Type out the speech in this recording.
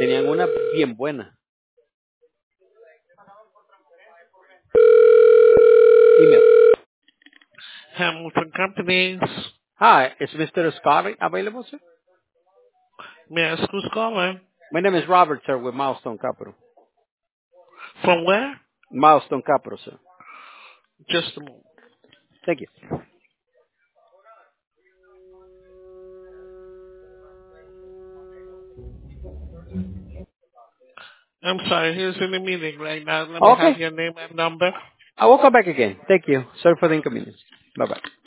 Tenían una bien buena. Email. Hamilton Companies. Hi, is Mr. Scott available, sir? May I ask who's calling? My name is Robert, sir, with Milestone Capital. From where? Milestone Capital, sir. Just a moment. Thank you. I'm sorry, he's in a meeting right now. Let me have Okay. your name and number. I will come back again. Thank you. Sorry for the inconvenience. Bye-bye.